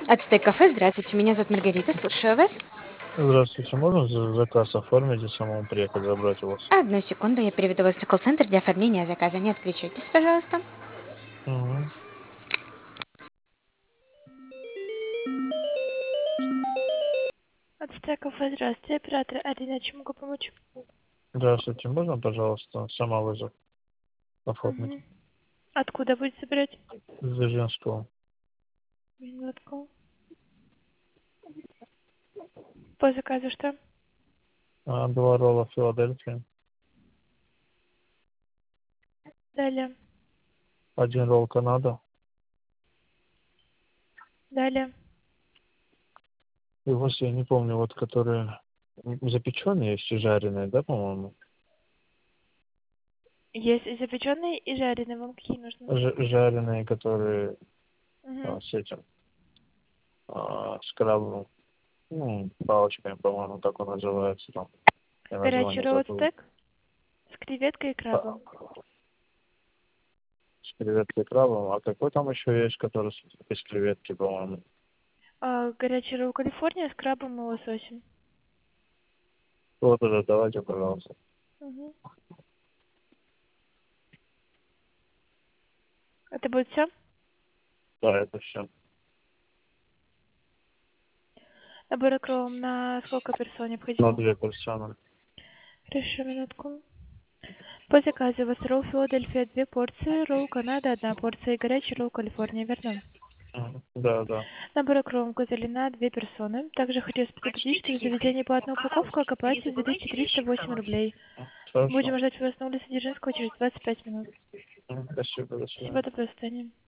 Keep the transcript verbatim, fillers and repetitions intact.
Ацтек кафе, здравствуйте, меня зовут Маргарита, слушаю вас. Здравствуйте, можно за- заказ оформить и самому приехать забрать у вас? Одну секунду, я переведу вас в колл-центр для оформления заказа. Не отключайтесь, пожалуйста. Мгм. Ацтек кафе, здравствуйте, оператор Арина, чем могу помочь? Здравствуйте, можно, пожалуйста, сама вызов оформить? Угу. Откуда будете собирать? Из Дзержинского. Минутку. По заказу что? А, два ролла Филадельфия. Далее. Один ролл Канада. Далее. И у вас, я не помню, вот которые запеченные есть и жареные, да, по-моему? Есть и запеченные, и жареные. Вам какие нужны? Ж- жареные, которые а, Угу. с этим, а, с крабовым, ну, палочками, по-моему, так он называется там. Я Горячий название ролл забыл. ацтек с креветкой и А, крабом. с креветкой и крабом. А какой там еще есть, который с- без креветки, по-моему? А, горячий ролл Калифорния с крабом и лососем. Вот уже, давайте, пожалуйста. Угу. Это будет все? Да, это все. Набор акролом на сколько персон На необходимо? две персоны. Хорошо, минутку. По заказу у вас ролл Филадельфия две порции, ролл Канада одна порция и горячий ролл Калифорния, верно? Мгм. Да, да. Набор окрошек Кузелина две персоны. Также хочу вас предупредить, что за заведение платная упаковка окупается две тысячи триста восемь рублей. Хорошо. Будем ждать вас на улице Дзержинского через двадцать пять минут. Мгм. Спасибо, до Всего свидания. доброго, до свидания.